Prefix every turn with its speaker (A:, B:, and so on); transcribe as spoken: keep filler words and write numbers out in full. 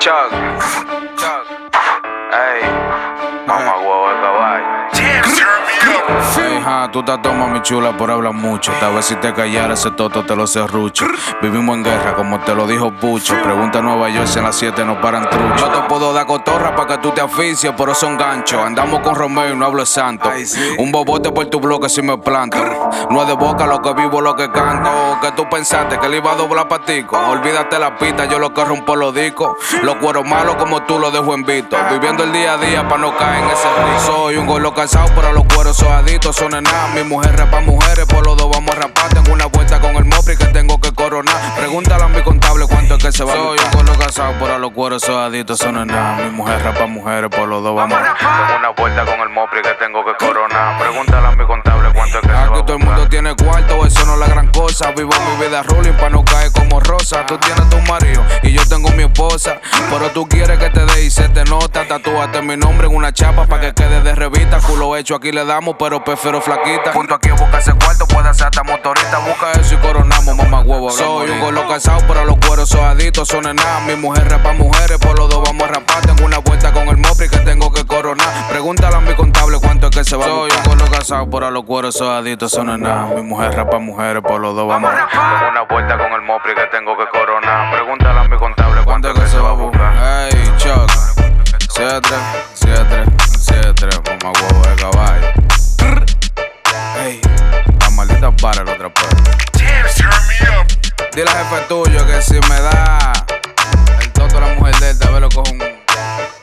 A: Chuck, Chuck, ey, mamá huevo de caballo.
B: Hey, ja, tú estás toma mi chula por hablar mucho. Tal vez si te callaras ese toto te lo serrucho. Vivimos en guerra como te lo dijo Pucho. Pregunta a Nueva York si en las siete no paran truchos. No te puedo dar cotorra pa' que tú te aficias, pero son ganchos. Andamos con Romeo y no hablo de santo. Un bobote por tu bloque si me planto. No es de boca lo que vivo, lo que canto. Que tú pensaste que le iba a doblar patico. Olvídate la pista, yo lo que rompo los discos. Los cueros malos como tú los dejo en visto. Viviendo el día a día pa' no caer en ese río. Soy un golo cansado, pero los cueros sojaditos son enanos. Mi mujer rapa mujeres, por los dos vamos a rapar. Tengo una vuelta con el Mopri que tengo que coronar. Pregúntale a mi contable cuánto es que se va a Soy un golo casado, pero los cueros sojaditos son enanos. Mi mujer rapa mujeres, por los dos vamos a rapar.
A: Tengo una vuelta con el Mopri que tengo que coronar. Pregúntale a mi contable cuánto es que se va a
B: Aquí todo el mundo tiene cuarto, eso no es la gran cosa. Vivo mi vida ruling pa' no caer como Rosa. Tú tienes tu marido y yo tengo mi esposa, pero tú quieres que te dé y se te nota. Tatúate mi nombre en una chapa pa' que quede de revista. Culo hecho aquí le damos, pero prefiero flaquita. Junto aquí busca ese cuarto, puede ser hasta motorista. Busca eso y coronamos, mamá huevo. Soy un golo casado, pero los cueros sojaditos son enanos. Mi mujer rapa mujeres, por los dos vamos a rapar. Tengo una vuelta con el Mopri que tengo que coronar. Pregúntale a mi contable cuánto es que se va a Soy un golo casado, pero los cueros sojaditos son enanos. Mi mujer rapa mujeres, por los dos vamos a rapar.
A: Tengo una vuelta con el Mopri que tengo que coronar. Pregúntale a mi contable cuánto es que se va a buscar.
B: Hey, Chuck, siete, siete, siete, mamá huevo de caballo. Hey, la maldita para el otra parte. Dile al jefe tuyo que si me da el toto a la mujer de él, tal vez lo cojo un